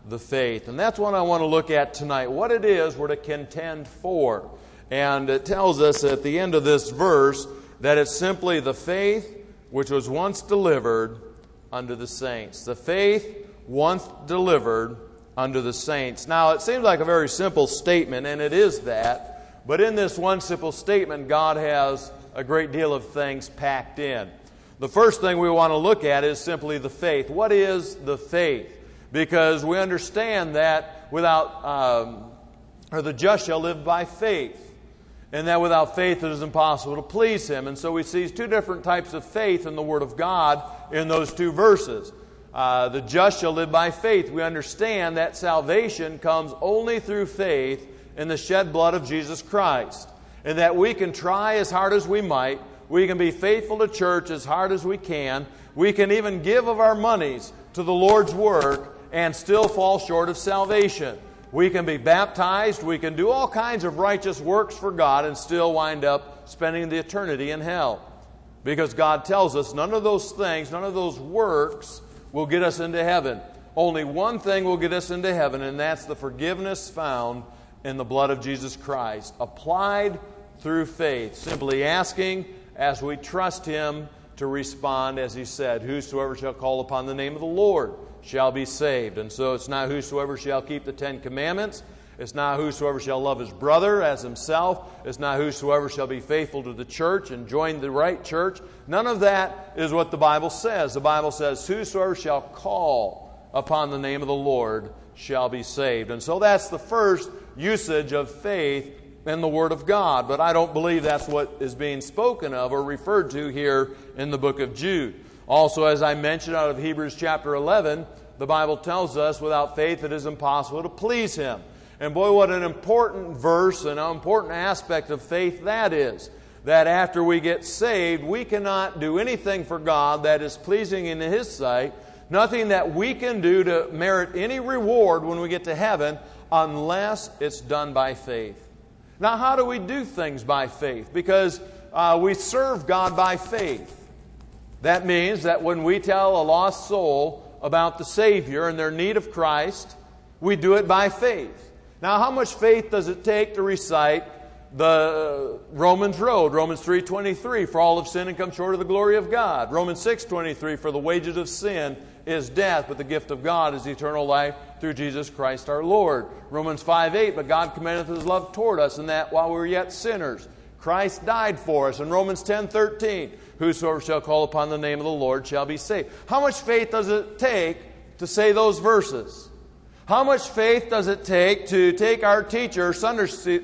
the faith. And that's what I want to look at tonight, what it is we're to contend for. And it tells us at the end of this verse that it's simply the faith which was once delivered unto the saints. The faith once delivered unto the saints. Now, it seems like a very simple statement, and it is that. But in this one simple statement, God has a great deal of things packed in. The first thing we want to look at is simply the faith. What is the faith? Because we understand that the just shall live by faith. And that without faith it is impossible to please Him. And so we see two different types of faith in the Word of God in those two verses. The just shall live by faith. We understand that salvation comes only through faith in the shed blood of Jesus Christ. And that we can try as hard as we might. We can be faithful to church as hard as we can. We can even give of our monies to the Lord's work and still fall short of salvation. We can be baptized, we can do all kinds of righteous works for God and still wind up spending the eternity in hell. Because God tells us none of those things, none of those works will get us into heaven. Only one thing will get us into heaven, and that's the forgiveness found in the blood of Jesus Christ, applied through faith, simply asking as we trust Him to respond as He said, whosoever shall call upon the name of the Lord shall be saved. And so it's not whosoever shall keep the 10 commandments. It's not whosoever shall love his brother as himself. It's not whosoever shall be faithful to the church and join the right church. None of that is what the Bible says. The Bible says, whosoever shall call upon the name of the Lord shall be saved. And so that's the first usage of faith in the Word of God. But I don't believe that's what is being spoken of or referred to here in the book of Jude. Also, as I mentioned out of Hebrews chapter 11, the Bible tells us without faith it is impossible to please Him. And boy, what an important verse and an important aspect of faith that is. That after we get saved, we cannot do anything for God that is pleasing in His sight. Nothing that we can do to merit any reward when we get to heaven unless it's done by faith. Now, how do we do things by faith? Because we serve God by faith. That means that when we tell a lost soul about the Savior and their need of Christ, we do it by faith. Now, how much faith does it take to recite the Romans Road? Romans 3:23, for all have sinned and come short of the glory of God. Romans 6:23, for the wages of sin is death, but the gift of God is eternal life through Jesus Christ our Lord. Romans 5:8, but God commendeth His love toward us, in that while we were yet sinners, Christ died for us. In Romans 10:13, whosoever shall call upon the name of the Lord shall be saved. How much faith does it take to say those verses? How much faith does it take to take our teacher, Sunday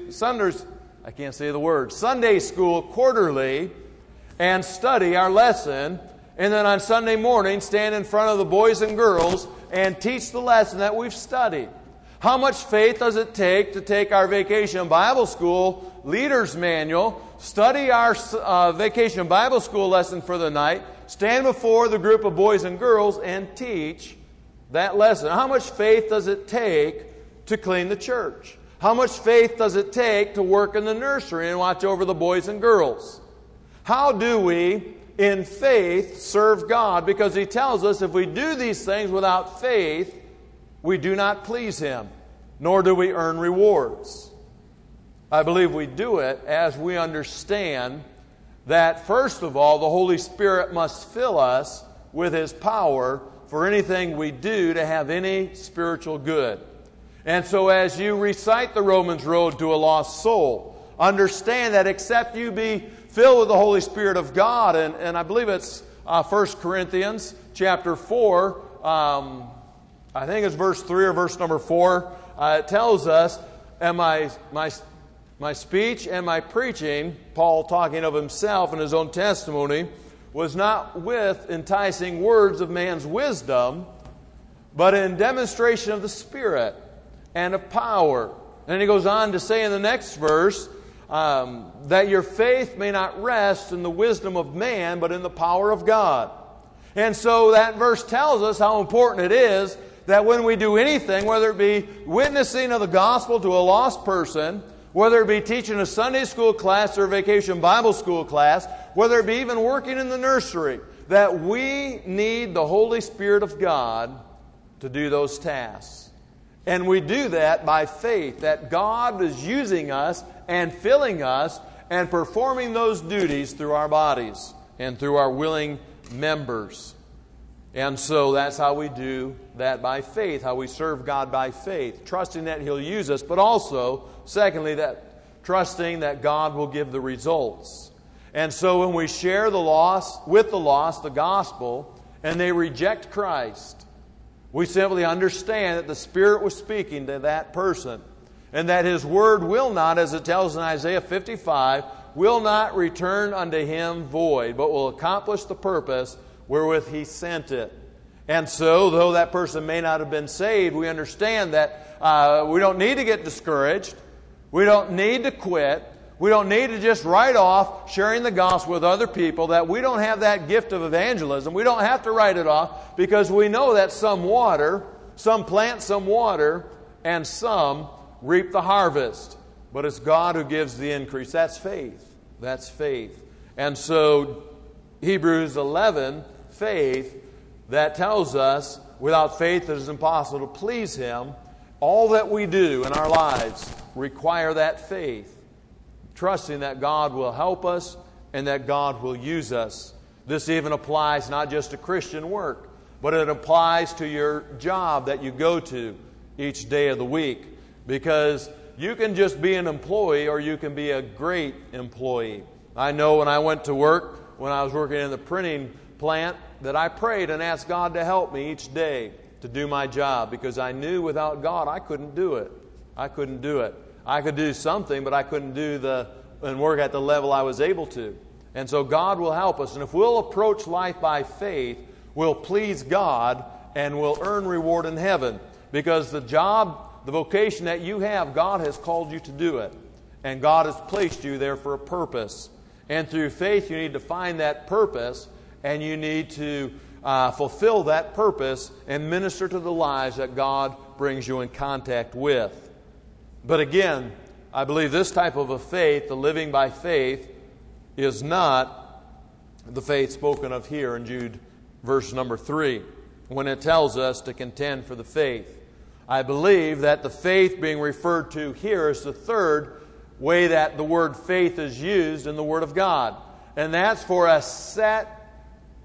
school quarterly, and study our lesson, and then on Sunday morning stand in front of the boys and girls and teach the lesson that we've studied? How much faith does it take to take our Vacation Bible School Leader's Manual, study our Vacation Bible School lesson for the night, stand before the group of boys and girls, and teach that lesson? How much faith does it take to clean the church? How much faith does it take to work in the nursery and watch over the boys and girls? How do we, in faith, serve God? Because He tells us if we do these things without faith, we do not please Him, nor do we earn rewards. I believe we do it as we understand that, first of all, the Holy Spirit must fill us with His power for anything we do to have any spiritual good. And so as you recite the Romans Road to a lost soul, understand that except you be filled with the Holy Spirit of God, and I believe it's 1 Corinthians chapter 4, I think it's verse 3 or verse number 4, it tells us, and my speech and my preaching, Paul talking of himself and his own testimony, was not with enticing words of man's wisdom, but in demonstration of the Spirit and of power. And he goes on to say in the next verse, that your faith may not rest in the wisdom of man, but in the power of God. And so that verse tells us how important it is that when we do anything, whether it be witnessing of the gospel to a lost person, whether it be teaching a Sunday school class or a Vacation Bible School class, whether it be even working in the nursery, that we need the Holy Spirit of God to do those tasks. And we do that by faith, that God is using us and filling us and performing those duties through our bodies and through our willing members. And so that's how we do that by faith, how we serve God by faith, trusting that He'll use us, but also, secondly, that trusting that God will give the results. And so when we share the lost, with the lost, the gospel, and they reject Christ, we simply understand that the Spirit was speaking to that person, and that His word will not, as it tells in Isaiah 55, will not return unto Him void, but will accomplish the purpose wherewith He sent it. And so, though that person may not have been saved, we understand that we don't need to get discouraged. We don't need to quit. We don't need to just write off sharing the gospel with other people, that we don't have that gift of evangelism. We don't have to write it off, because we know that some plant some water, and some reap the harvest. But it's God who gives the increase. That's faith. That's faith. And so, Hebrews 11, faith, that tells us without faith it is impossible to please Him. All that we do in our lives require that faith, trusting that God will help us and that God will use us. This even applies not just to Christian work, but it applies to your job that you go to each day of the week. Because you can just be an employee, or you can be a great employee. I know when I went to work, when I was working in the printing plant, that I prayed and asked God to help me each day to do my job, because I knew without God I couldn't do it. I couldn't do it. I could do something, but I couldn't do and work at the level I was able to. And so God will help us. And if we'll approach life by faith, we'll please God and we'll earn reward in heaven. Because the job, the vocation that you have, God has called you to do it. And God has placed you there for a purpose. And through faith, you need to find that purpose, and you need to fulfill that purpose and minister to the lives that God brings you in contact with. But again, I believe this type of a faith, the living by faith, is not the faith spoken of here in Jude verse number 3, when it tells us to contend for the faith. I believe that the faith being referred to here is the third way that the word faith is used in the Word of God. And that's for a set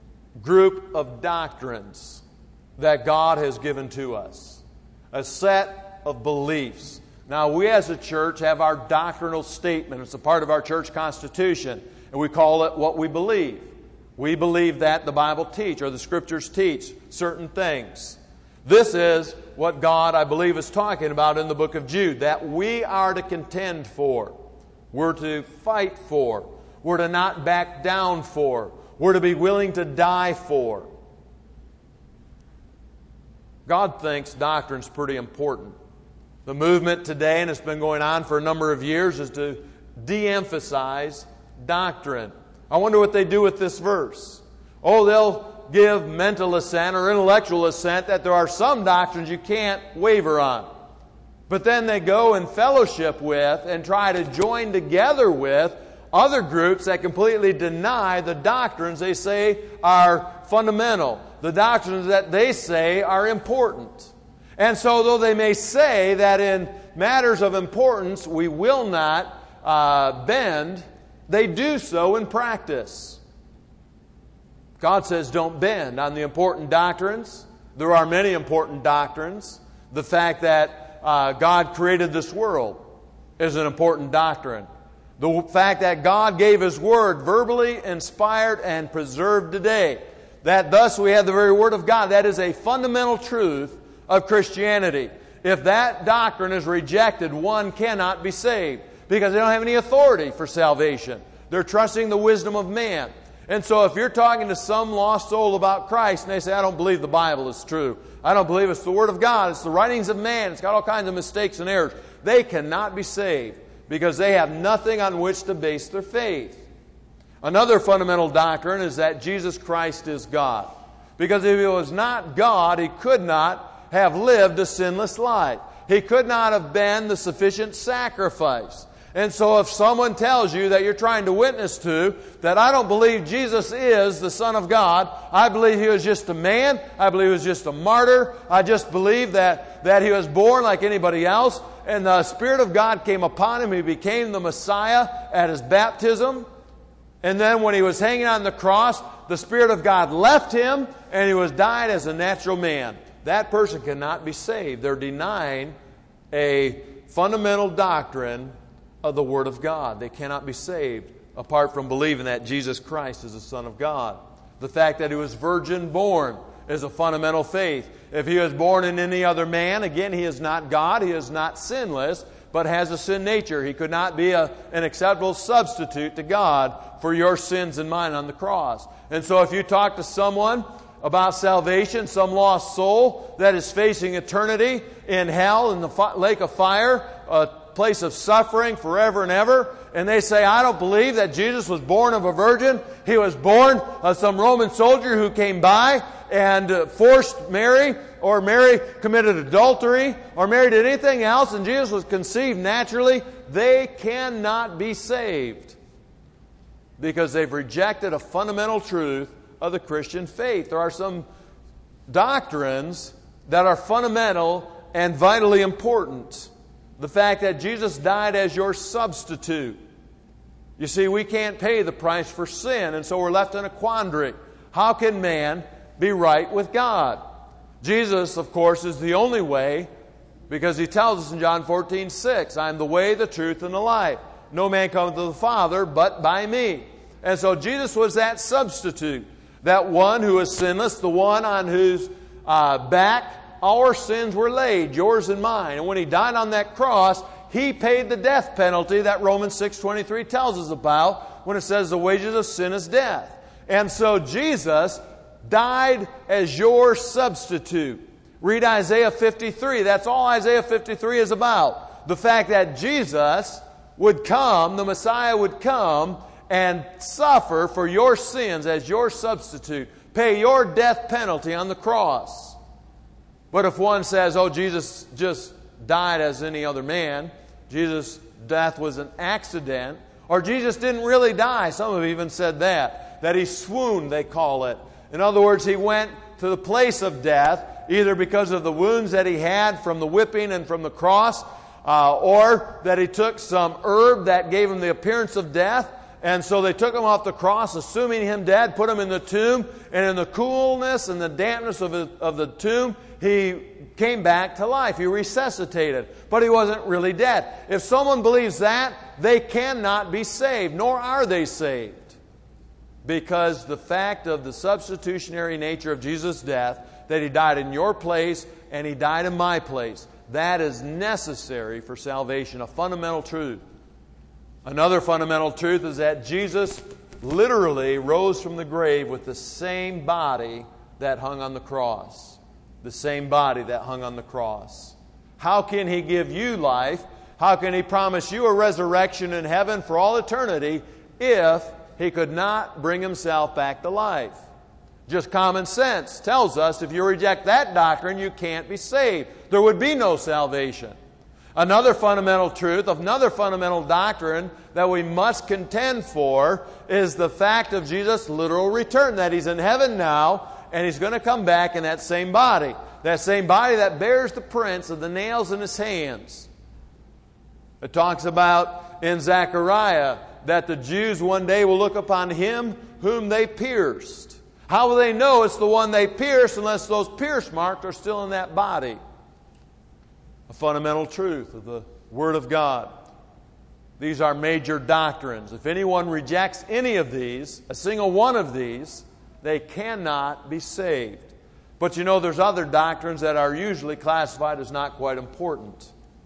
group of doctrines that God has given to us. A set of beliefs. Now, we as a church have our doctrinal statement. It's a part of our church constitution. And we call it what we believe. We believe that the Bible teaches, or the Scriptures teach, certain things. This is what God, I believe, is talking about in the book of Jude, that we are to contend for. We're to fight for. We're to not back down for. We're to be willing to die for. God thinks doctrine's pretty important. The movement today, and it's been going on for a number of years, is to de-emphasize doctrine. I wonder what they do with this verse. Oh, they'll give mental assent or intellectual assent that there are some doctrines you can't waver on. But then they go and fellowship with and try to join together with other groups that completely deny the doctrines they say are fundamental, the doctrines that they say are important. And so though they may say that in matters of importance we will not bend, they do so in practice. God says don't bend on the important doctrines. There are many important doctrines. The fact that God created this world is an important doctrine. The fact that God gave His Word verbally inspired and preserved today. That thus we have the very Word of God. That is a fundamental truth of Christianity. If that doctrine is rejected, one cannot be saved. Because they don't have any authority for salvation. They're trusting the wisdom of man. And so if you're talking to some lost soul about Christ and they say, I don't believe the Bible is true. I don't believe it's the Word of God. It's the writings of man. It's got all kinds of mistakes and errors. They cannot be saved because they have nothing on which to base their faith. Another fundamental doctrine is that Jesus Christ is God. Because if He was not God, He could not have lived a sinless life. He could not have been the sufficient sacrifice. And so if someone tells you that you're trying to witness to, that I don't believe Jesus is the Son of God, I believe He was just a man, I believe He was just a martyr, I just believe that He was born like anybody else, and the Spirit of God came upon Him, He became the Messiah at His baptism, and then when He was hanging on the cross, the Spirit of God left Him, and He was died as a natural man. That person cannot be saved. They're denying a fundamental doctrine of the Word of God. They cannot be saved apart from believing that Jesus Christ is the Son of God. The fact that He was virgin born is a fundamental faith. If He was born in any other man, again, He is not God, He is not sinless, but has a sin nature. He could not be an acceptable substitute to God for your sins and mine on the cross. And so if you talk to someone about salvation, some lost soul that is facing eternity in hell, in the lake of fire, place of suffering forever and ever, and they say, I don't believe that Jesus was born of a virgin. He was born of some Roman soldier who came by and forced Mary, or Mary committed adultery, or Mary did anything else, and Jesus was conceived naturally. They cannot be saved because they've rejected a fundamental truth of the Christian faith. There are some doctrines that are fundamental and vitally important. The fact that Jesus died as your substitute. You see, we can't pay the price for sin, and so we're left in a quandary. How can man be right with God? Jesus, of course, is the only way, because He tells us in John 14:6, I am the way, the truth, and the life. No man cometh to the Father but by me. And so Jesus was that substitute, that one who is sinless, the one on whose back our sins were laid, yours and mine. And when He died on that cross, He paid the death penalty that Romans 6:23 tells us about when it says the wages of sin is death. And so Jesus died as your substitute. Read Isaiah 53. That's all Isaiah 53 is about. The fact that Jesus would come, the Messiah would come and suffer for your sins as your substitute, pay your death penalty on the cross. But if one says, oh, Jesus just died as any other man, Jesus' death was an accident, or Jesus didn't really die, some have even said that He swooned, they call it. In other words, He went to the place of death, either because of the wounds that He had from the whipping and from the cross, or that He took some herb that gave Him the appearance of death. And so they took Him off the cross, assuming Him dead, put Him in the tomb, and in the coolness and the dampness of the tomb, He came back to life. He resuscitated. But He wasn't really dead. If someone believes that, they cannot be saved, nor are they saved. Because the fact of the substitutionary nature of Jesus' death, that He died in your place and He died in my place, that is necessary for salvation, a fundamental truth. Another fundamental truth is that Jesus literally rose from the grave with the same body that hung on the cross. The same body that hung on the cross. How can He give you life? How can He promise you a resurrection in heaven for all eternity if He could not bring Himself back to life? Just common sense tells us if you reject that doctrine, you can't be saved. There would be no salvation. Another fundamental truth, another fundamental doctrine that we must contend for is the fact of Jesus' literal return, that He's in heaven now and He's going to come back in that same body that bears the prints of the nails in His hands. It talks about in Zechariah that the Jews one day will look upon Him whom they pierced. How will they know it's the one they pierced unless those pierce marks are still in that body? A fundamental truth of the Word of God. These are major doctrines. If anyone rejects any of these, a single one of these, they cannot be saved. But you know, there's other doctrines that are usually classified as not quite important.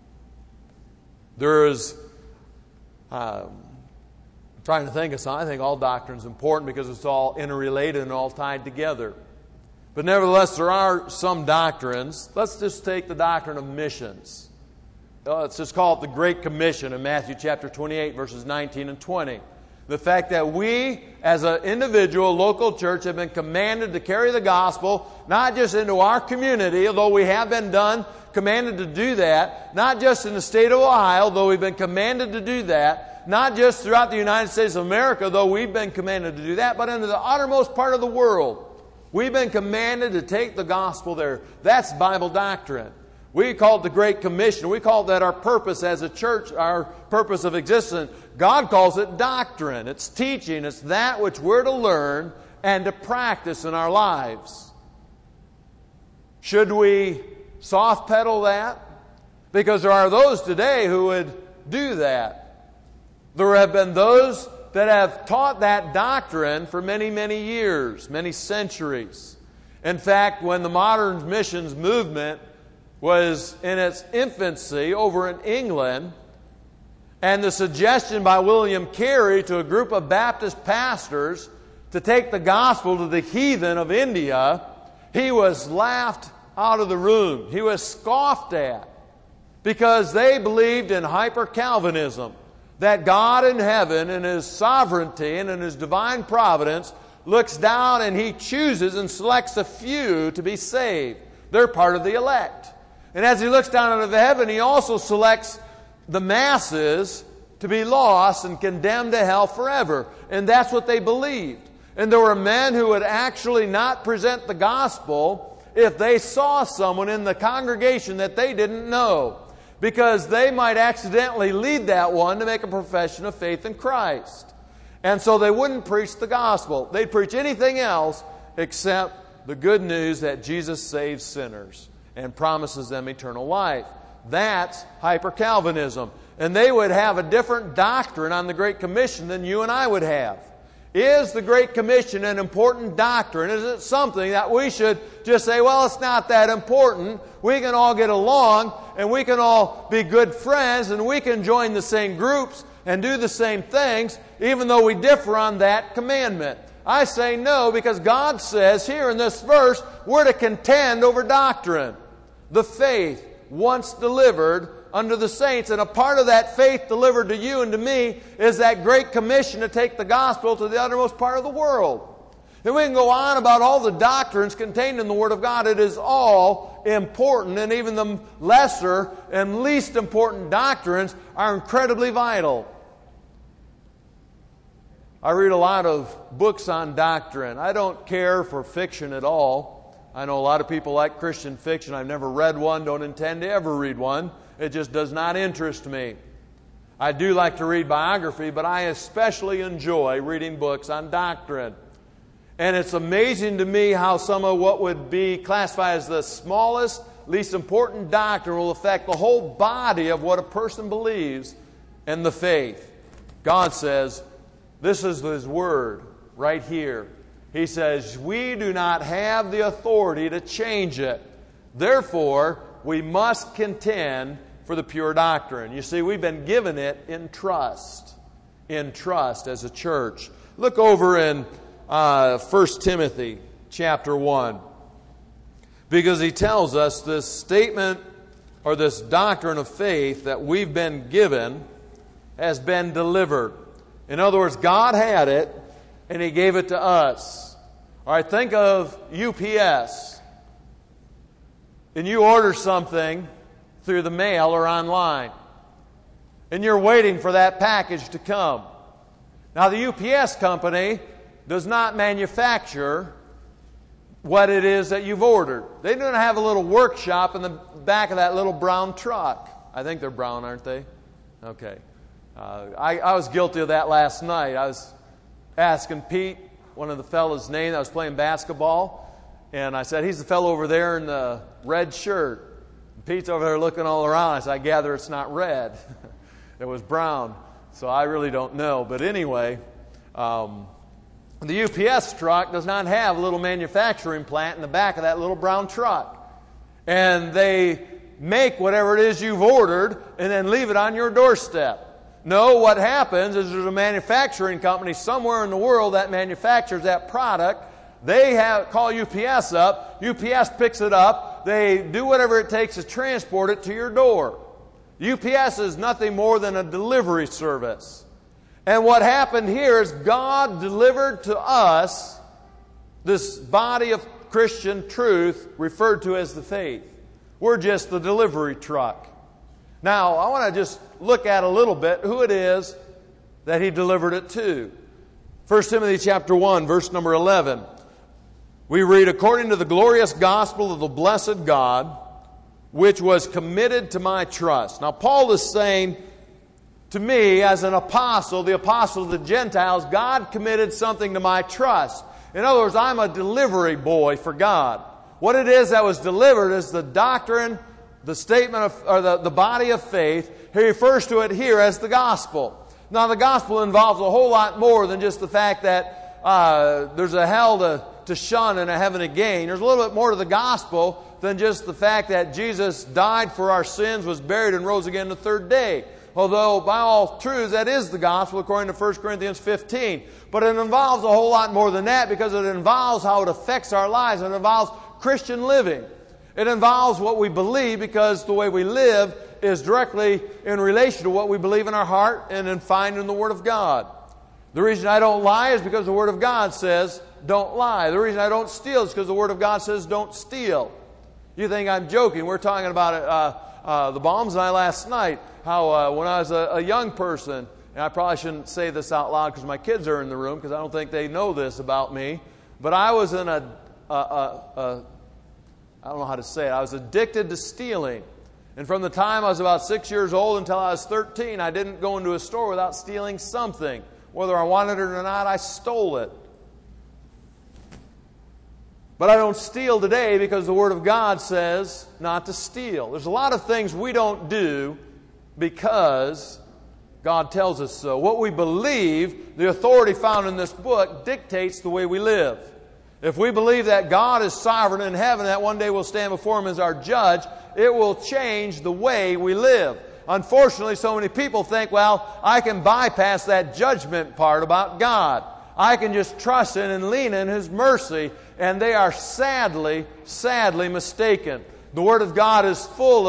There is, I'm trying to think of something. I think all doctrine is important because it's all interrelated and all tied together. But nevertheless, there are some doctrines. Let's just take the doctrine of missions. Let's just call it the Great Commission in Matthew chapter 28, verses 19 and 20. The fact that we, as an individual, local church, have been commanded to carry the gospel, not just into our community, although we have been commanded to do that, not just in the state of Ohio, though we've been commanded to do that, not just throughout the United States of America, though we've been commanded to do that, but into the uttermost part of the world. We've been commanded to take the gospel there. That's Bible doctrine. We call it the Great Commission. We call that our purpose as a church, our purpose of existence. God calls it doctrine. It's teaching. It's that which we're to learn and to practice in our lives. Should we soft pedal that? Because there are those today who would do that. There have been those that have taught that doctrine for many, many years, many centuries. In fact, when the modern missions movement was in its infancy over in England, and the suggestion by William Carey to a group of Baptist pastors to take the gospel to the heathen of India, he was laughed out of the room. He was scoffed at because they believed in hyper-Calvinism, that God in heaven, in His sovereignty and in His divine providence, looks down and He chooses and selects a few to be saved. They're part of the elect. And as He looks down out of heaven, He also selects the masses to be lost and condemned to hell forever. And that's what they believed. And there were men who would actually not present the gospel if they saw someone in the congregation that they didn't know, because they might accidentally lead that one to make a profession of faith in Christ. And so they wouldn't preach the gospel. They'd preach anything else except the good news that Jesus saves sinners and promises them eternal life. That's hyper-Calvinism. And they would have a different doctrine on the Great Commission than you and I would have. Is the Great Commission an important doctrine? Is it something that we should just say, well, it's not that important. We can all get along, and we can all be good friends, and we can join the same groups and do the same things, even though we differ on that commandment? I say no, because God says here in this verse, we're to contend over doctrine. The faith once delivered unto the saints. And a part of that faith delivered to you and to me is that Great Commission to take the gospel to the uttermost part of the world. And we can go on about all the doctrines contained in the Word of God. It is all important, and even the lesser and least important doctrines are incredibly vital. I read a lot of books on doctrine. I don't care for fiction at all. I know a lot of people like Christian fiction. I've never read one, don't intend to ever read one. It just does not interest me. I do like to read biography, but I especially enjoy reading books on doctrine. And it's amazing to me how some of what would be classified as the smallest, least important doctrine will affect the whole body of what a person believes in the faith. God says, this is His Word right here. He says, we do not have the authority to change it. Therefore, we must contend for the pure doctrine. You see, we've been given it in trust as a church. Look over in 1 Timothy chapter 1. Because he tells us this statement or this doctrine of faith that we've been given has been delivered. In other words, God had it and He gave it to us. All right, think of UPS. And you order something through the mail or online. And you're waiting for that package to come. Now, the UPS company does not manufacture what it is that you've ordered. They don't have a little workshop in the back of that little brown truck. I think they're brown, aren't they? Okay. I was guilty of that last night. I was asking Pete, one of the fellas' name. I was playing basketball. And I said, he's the fellow over there in the red shirt. And Pete's over there looking all around. I said, I gather it's not red. It was brown. So I really don't know. But anyway, the UPS truck does not have a little manufacturing plant in the back of that little brown truck. And they make whatever it is you've ordered and then leave it on your doorstep. No, what happens is there's a manufacturing company somewhere in the world that manufactures that product. They call UPS up. UPS picks it up. They do whatever it takes to transport it to your door. UPS is nothing more than a delivery service. And what happened here is God delivered to us this body of Christian truth referred to as the faith. We're just the delivery truck. Now, I want to just look at a little bit who it is that He delivered it to. 1 Timothy chapter 1, verse number 11. We read, according to the glorious gospel of the blessed God, which was committed to my trust. Now, Paul is saying to me, as an apostle, the apostle of the Gentiles, God committed something to my trust. In other words, I'm a delivery boy for God. What it is that was delivered is the doctrine, the statement of, or the body of faith. He refers to it here as the gospel. Now, the gospel involves a whole lot more than just the fact that there's a hell to shun and a heaven to gain. There's a little bit more to the gospel than just the fact that Jesus died for our sins, was buried, and rose again the third day. Although, by all truths, that is the gospel according to 1 Corinthians 15. But it involves a whole lot more than that, because it involves how it affects our lives. It involves Christian living. It involves what we believe, because the way we live is directly in relation to what we believe in our heart and find in the Word of God. The reason I don't lie is because the Word of God says, don't lie. The reason I don't steal is because the Word of God says, don't steal. You think I'm joking. We're talking about the Bombs and I last night, how when I was a young person, and I probably shouldn't say this out loud because my kids are in the room, because I don't think they know this about me, but I was in I don't know how to say it, I was addicted to stealing. And from the time I was about 6 years old until I was 13, I didn't go into a store without stealing something. Whether I wanted it or not, I stole it. But I don't steal today because the Word of God says not to steal. There's a lot of things we don't do because God tells us so. What we believe, the authority found in this book, dictates the way we live. If we believe that God is sovereign in heaven, that one day we'll stand before Him as our judge, it will change the way we live. Unfortunately, so many people think, well, I can bypass that judgment part about God. I can just trust in and lean in His mercy, and they are sadly mistaken. The Word of God is full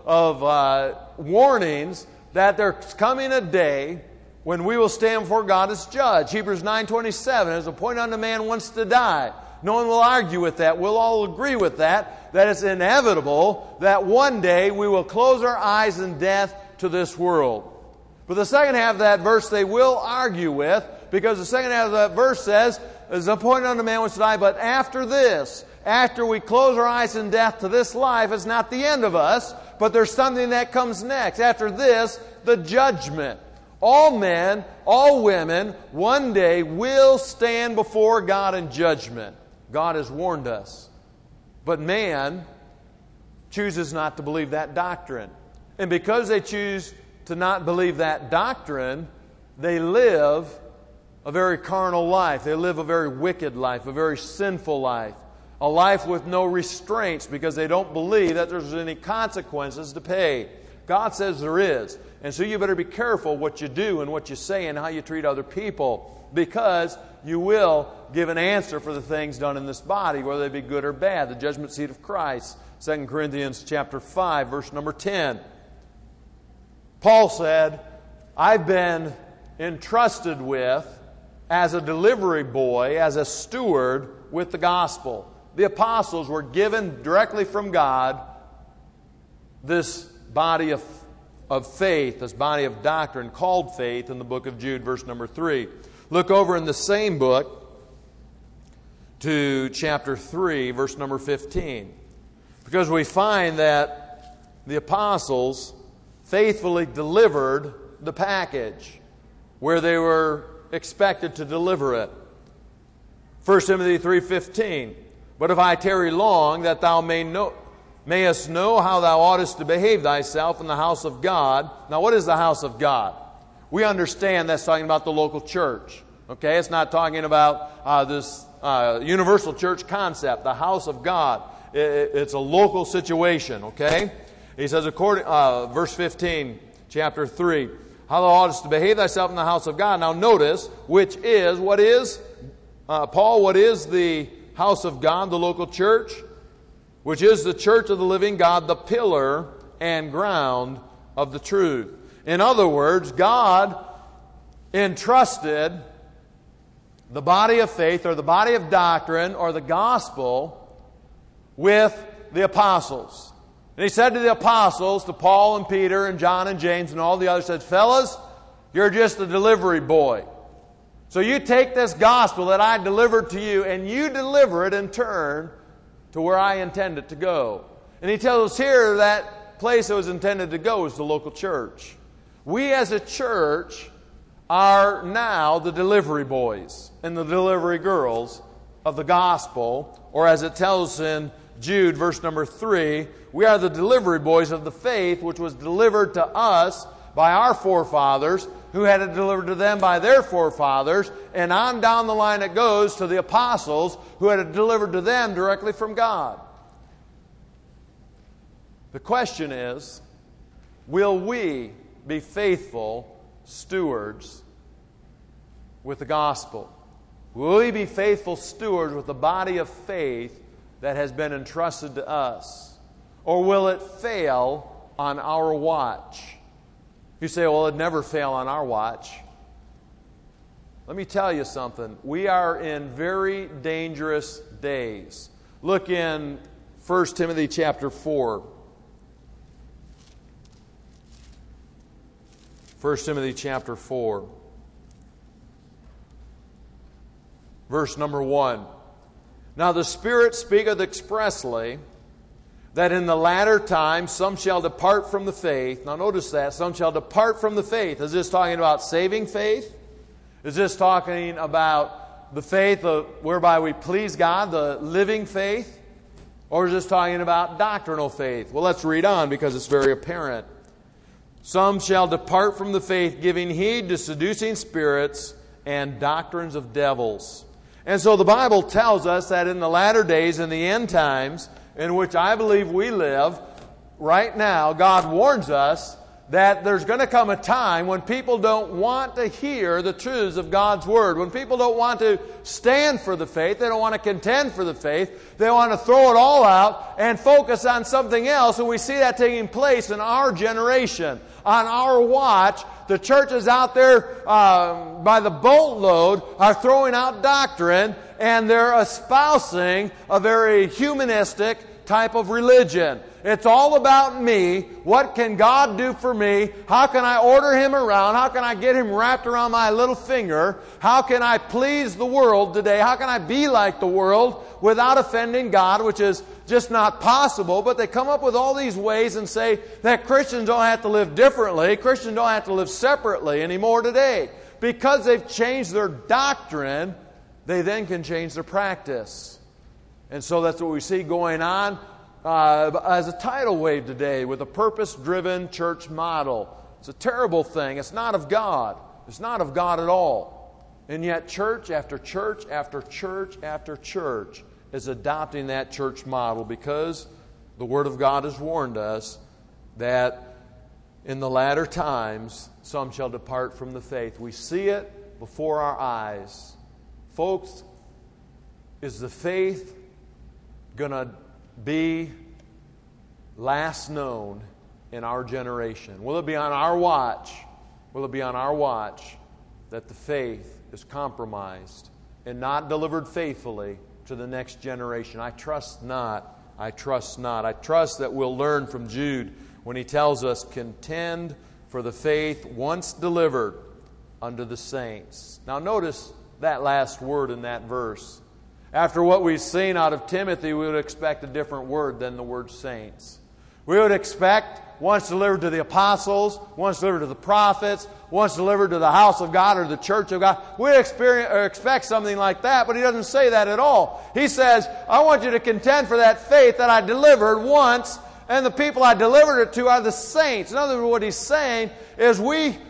of warnings that there's coming a day when we will stand before God as judge. Hebrews 9:27, as appointed unto man once to die. No one will argue with that. We'll all agree with that it's inevitable that one day we will close our eyes in death to this world. But the second half of that verse they will argue with, because the second half of that verse says, as appointed unto man once to die, but after this, after we close our eyes in death to this life, it's not the end of us, but there's something that comes next. After this, the judgment. All men, all women, one day will stand before God in judgment. God has warned us. But man chooses not to believe that doctrine. And because they choose to not believe that doctrine, they live a very carnal life. They live a very wicked life, a very sinful life. A life with no restraints, because they don't believe that there's any consequences to pay. God says there is. And so you better be careful what you do and what you say and how you treat other people, because you will give an answer for the things done in this body, whether they be good or bad. The judgment seat of Christ. 2 Corinthians chapter 5, verse number 10. Paul said, I've been entrusted with, as a delivery boy, as a steward, with the gospel. The apostles were given directly from God this body of faith, this body of doctrine called faith in the book of Jude, verse number 3. Look over in the same book to chapter 3, verse number 15. Because we find that the apostles faithfully delivered the package where they were expected to deliver it. 1 Timothy 3:15. But if I tarry long, that thou mayest know how thou oughtest to behave thyself in the house of God. Now, what is the house of God? We understand that's talking about the local church. Okay, it's not talking about this universal church concept. The house of God. It's a local situation. Okay, he says, verse 15, chapter 3, how thou oughtest to behave thyself in the house of God. Now, notice, what is Paul? What is the house of God, the local church? Which is the church of the living God, the pillar and ground of the truth. In other words, God entrusted the body of faith or the body of doctrine or the gospel with the apostles. And he said to the apostles, to Paul and Peter and John and James and all the others, said, fellas, you're just a delivery boy. So you take this gospel that I delivered to you and you deliver it in turn to where I intend it to go. And he tells us here that place it was intended to go is the local church. We as a church are now the delivery boys and the delivery girls of the gospel, or as it tells in Jude, verse number 3, we are the delivery boys of the faith which was delivered to us by our forefathers, who had it delivered to them by their forefathers, and on down the line it goes to the apostles, who had it delivered to them directly from God. The question is, will we be faithful stewards with the gospel? Will we be faithful stewards with the body of faith that has been entrusted to us? Or will it fail on our watch? You say, well, it'd never fail on our watch. Let me tell you something. We are in very dangerous days. Look in 1 Timothy chapter 4. 1 Timothy chapter 4. Verse number 1. Now the Spirit speaketh expressly that in the latter time some shall depart from the faith. Now notice that, some shall depart from the faith. Is this talking about saving faith? Is this talking about the faith whereby we please God, the living faith? Or is this talking about doctrinal faith? Well, let's read on because it's very apparent. Some shall depart from the faith, giving heed to seducing spirits and doctrines of devils. And so the Bible tells us that in the latter days, in the end times, in which I believe we live right now, God warns us that there's going to come a time when people don't want to hear the truths of God's Word. When people don't want to stand for the faith, they don't want to contend for the faith, they want to throw it all out and focus on something else. And we see that taking place in our generation. On our watch, the churches out there by the boatload are throwing out doctrine, and they're espousing a very humanistic type of religion. It's all about me. What can God do for me? How can I order Him around? How can I get Him wrapped around my little finger? How can I please the world today? How can I be like the world without offending God, which is just not possible? But they come up with all these ways and say that Christians don't have to live differently. Christians don't have to live separately anymore today. Because they've changed their doctrine, they then can change their practice. And so that's what we see going on as a tidal wave today with a purpose-driven church model. It's a terrible thing. It's not of God. It's not of God at all. And yet church after church after church after church is adopting that church model because the Word of God has warned us that in the latter times some shall depart from the faith. We see it before our eyes. Folks, is the faith going to be last known in our generation? Will it be on our watch? Will it be on our watch that the faith is compromised and not delivered faithfully to the next generation? I trust not. I trust not. I trust that we'll learn from Jude when he tells us, contend for the faith once delivered unto the saints. Now notice that last word in that verse. After what we've seen out of Timothy, we would expect a different word than the word saints. We would expect, once delivered to the apostles, once delivered to the prophets, once delivered to the house of God or the church of God, we expect something like that, but he doesn't say that at all. He says, I want you to contend for that faith that I delivered once, and the people I delivered it to are the saints. In other words, what he's saying is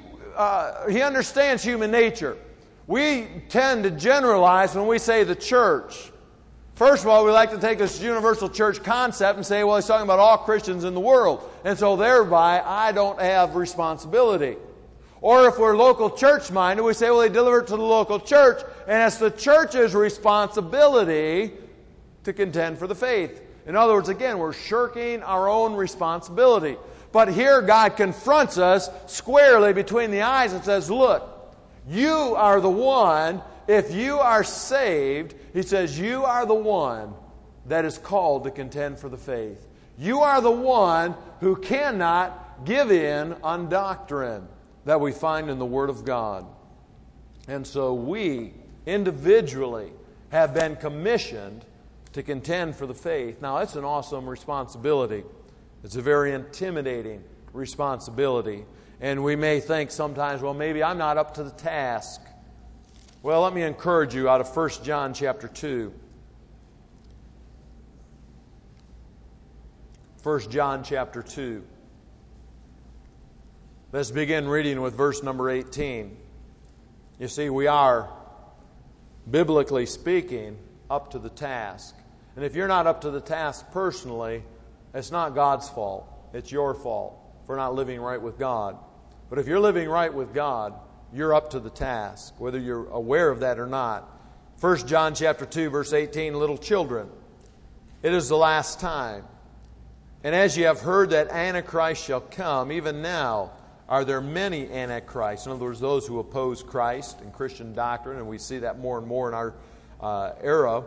he understands human nature. We tend to generalize when we say the church. First of all, we like to take this universal church concept and say, well, he's talking about all Christians in the world. And so thereby, I don't have responsibility. Or if we're local church-minded, we say, well, they deliver it to the local church, and it's the church's responsibility to contend for the faith. In other words, again, we're shirking our own responsibility. But here God confronts us squarely between the eyes and says, look, You are the one, if you are saved, he says, you are the one that is called to contend for the faith. You are the one who cannot give in on doctrine that we find in the Word of God. And so we individually have been commissioned to contend for the faith. Now, it's an awesome responsibility. It's a very intimidating responsibility. And we may think sometimes, well, maybe I'm not up to the task. Well, let me encourage you out of 1 John chapter 2. 1 John chapter 2. Let's begin reading with verse number 18. You see, we are, biblically speaking, up to the task. And if you're not up to the task personally, it's not God's fault. It's your fault for not living right with God. But if you're living right with God, you're up to the task, whether you're aware of that or not. 1 John chapter 2, verse 18, little children, it is the last time. And as you have heard that Antichrist shall come, even now are there many Antichrists. In other words, those who oppose Christ and Christian doctrine, and we see that more and more in our era,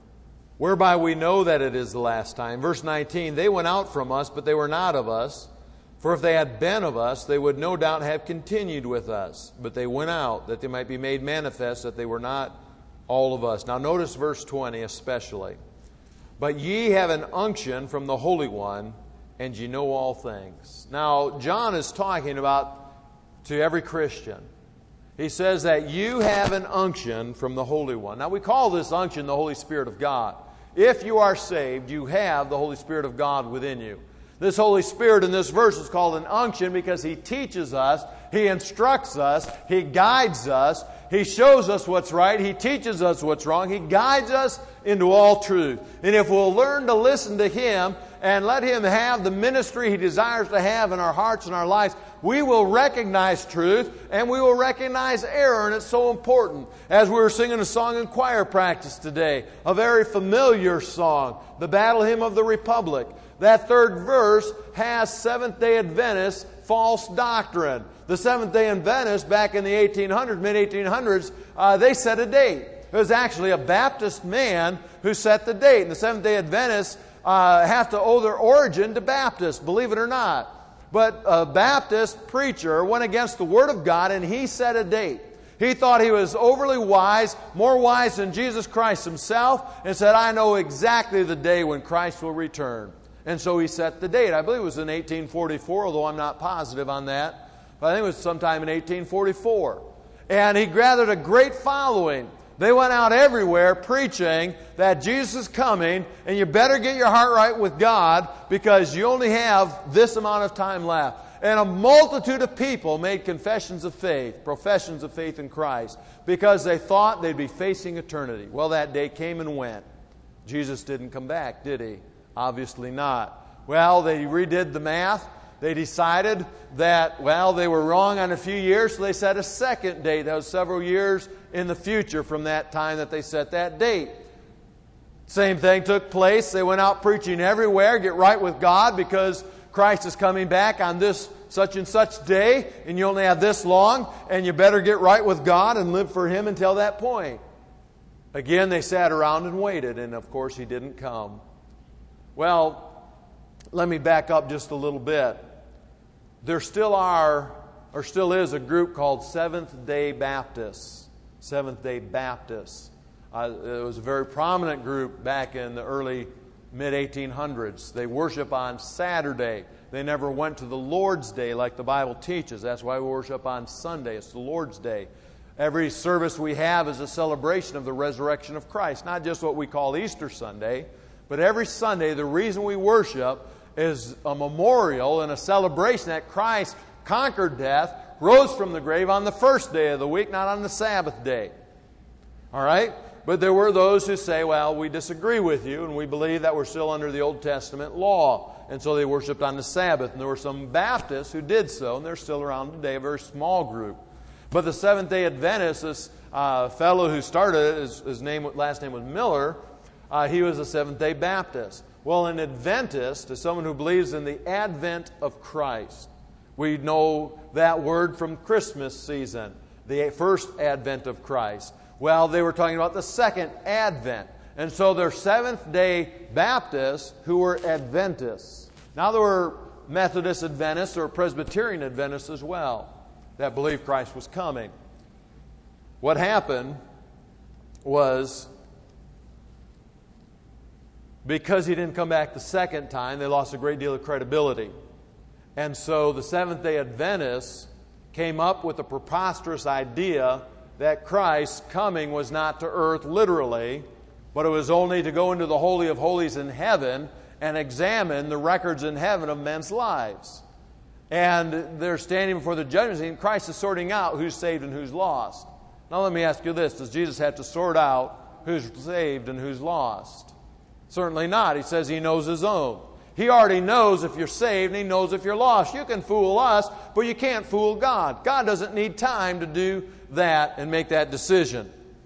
whereby we know that it is the last time. Verse 19, they went out from us, but they were not of us. For if they had been of us, they would no doubt have continued with us. But they went out, that they might be made manifest that they were not all of us. Now notice verse 20 especially. But ye have an unction from the Holy One, and ye know all things. Now, John is talking about to every Christian. He says that you have an unction from the Holy One. Now, we call this unction the Holy Spirit of God. If you are saved, you have the Holy Spirit of God within you. This Holy Spirit in this verse is called an unction because He teaches us, He instructs us, He guides us, He shows us what's right, He teaches us what's wrong, He guides us into all truth. And if we'll learn to listen to Him and let Him have the ministry He desires to have in our hearts and our lives, we will recognize truth and we will recognize error, and it's so important. As we were singing a song in choir practice today, a very familiar song, the Battle Hymn of the Republic. That third verse has Seventh-day Adventist false doctrine. The Seventh-day Adventists back in the 1800s, mid-1800s, they set a date. It was actually a Baptist man who set the date. And the Seventh-day Adventists have to owe their origin to Baptists, believe it or not. But a Baptist preacher went against the Word of God and he set a date. He thought he was overly wise, more wise than Jesus Christ Himself, and said, I know exactly the day when Christ will return. And so he set the date. I believe it was in 1844, although I'm not positive on that. But I think it was sometime in 1844. And he gathered a great following. They went out everywhere preaching that Jesus is coming and you better get your heart right with God because you only have this amount of time left. And a multitude of people made confessions of faith, professions of faith in Christ, because they thought they'd be facing eternity. Well, that day came and went. Jesus didn't come back, did He? Obviously not. Well, they redid the math. They decided that, well, they were wrong on a few years, so they set a second date. That was several years in the future from that time that they set that date. Same thing took place. They went out preaching everywhere, get right with God because Christ is coming back on this such and such day, and you only have this long, and you better get right with God and live for Him until that point. Again, they sat around and waited, and of course He didn't come. Well, let me back up just a little bit. There still are, or still is, a group called Seventh-day Baptists. Seventh-day Baptists. It was a very prominent group back in the early mid-1800s. They worship on Saturday. They never went to the Lord's Day like the Bible teaches. That's why we worship on Sunday. It's the Lord's Day. Every service we have is a celebration of the resurrection of Christ. Not just what we call Easter Sunday, but every Sunday, the reason we worship is a memorial and a celebration that Christ conquered death, rose from the grave on the first day of the week, not on the Sabbath day. All right? But there were those who say, well, we disagree with you, and we believe that we're still under the Old Testament law. And so they worshiped on the Sabbath. And there were some Baptists who did so, and they're still around today, a very small group. But the Seventh-day Adventists, this fellow who started it, his last name was Miller, he was a Seventh-day Baptist. Well, an Adventist is someone who believes in the advent of Christ. We know that word from Christmas season. the first advent of Christ. Well, they were talking about the second advent. And so they're Seventh-day Baptists who were Adventists. Now there were Methodist Adventists or Presbyterian Adventists as well that believed Christ was coming. What happened was, because he didn't come back the second time, they lost a great deal of credibility. And so the Seventh-day Adventists came up with the preposterous idea that Christ's coming was not to earth literally, but it was only to go into the Holy of Holies in heaven and examine the records in heaven of men's lives. And they're standing before the judgment seat, and Christ is sorting out who's saved and who's lost. Now let me ask you this. Does Jesus have to sort out who's saved and who's lost? Certainly not. He says He knows His own. He already knows if you're saved and He knows if you're lost. You can fool us, but you can't fool God. God doesn't need time to do that and make that decision.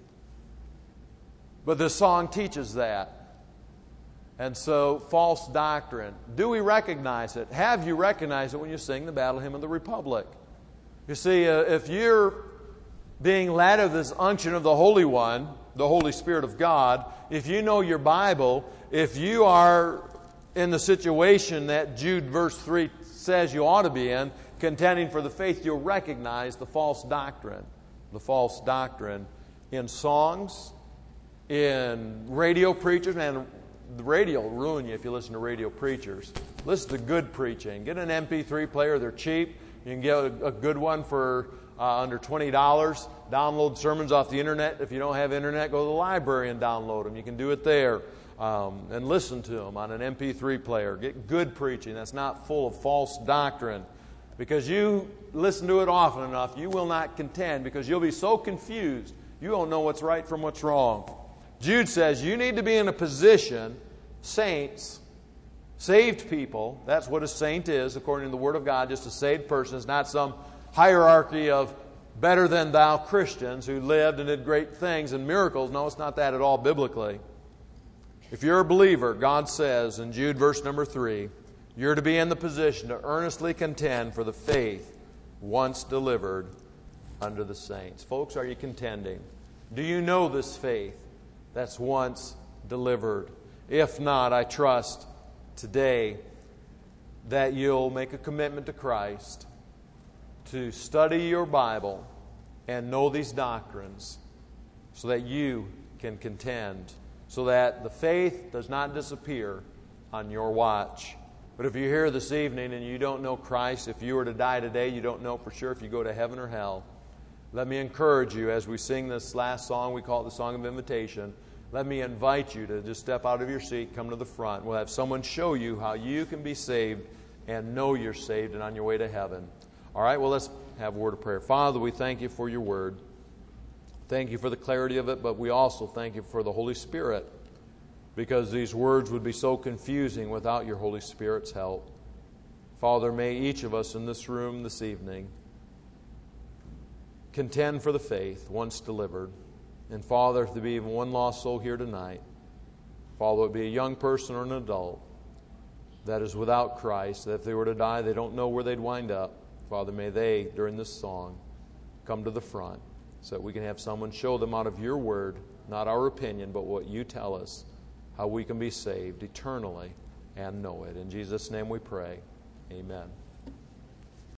But this song teaches that. And so, false doctrine. Do we recognize it? Have you recognized it when you sing the Battle Hymn of the Republic? You see, if you're being led of this unction of the Holy One, the Holy Spirit of God, if you know your Bible, if you are in the situation that Jude verse 3 says you ought to be in, contending for the faith, you'll recognize the false doctrine. The false doctrine in songs, in radio preachers, and the radio will ruin you if you listen to radio preachers. Listen to good preaching. Get an MP3 player. They're cheap. You can get a good one for under $20. Download sermons off the internet. If you don't have internet, go to the library and download them. You can do it there and listen to them on an MP3 player. Get good preaching that's not full of false doctrine. Because you listen to it often enough, you will not contend because you'll be so confused you won't know what's right from what's wrong. Jude says you need to be in a position, saints, saved people, that's what a saint is according to the Word of God, just a saved person. It's not some hierarchy of better than thou Christians who lived and did great things and miracles. No, it's not that at all biblically. If you're a believer, God says in Jude verse number 3, you're to be in the position to earnestly contend for the faith once delivered unto the saints. Folks, are you contending? Do you know this faith that's once delivered? If not, I trust today that you'll make a commitment to Christ to study your Bible and know these doctrines so that you can contend, so that the faith does not disappear on your watch. But if you're here this evening and you don't know Christ, if you were to die today, you don't know for sure if you go to heaven or hell. Let me encourage you as we sing this last song, we call it the Song of Invitation. Let me invite you to just step out of your seat, come to the front. We'll have someone show you how you can be saved and know you're saved and on your way to heaven. All right, well, let's have a word of prayer. Father, we thank you for your word. Thank you for the clarity of it, but we also thank you for the Holy Spirit, because these words would be so confusing without your Holy Spirit's help. Father, may each of us in this room this evening contend for the faith once delivered. And Father, if there be even one lost soul here tonight, Father, it be a young person or an adult that is without Christ, that if they were to die, they don't know where they'd wind up. Father, may they, during this song, come to the front so that we can have someone show them out of your word, not our opinion, but what you tell us, how we can be saved eternally and know it. In Jesus' name we pray. Amen.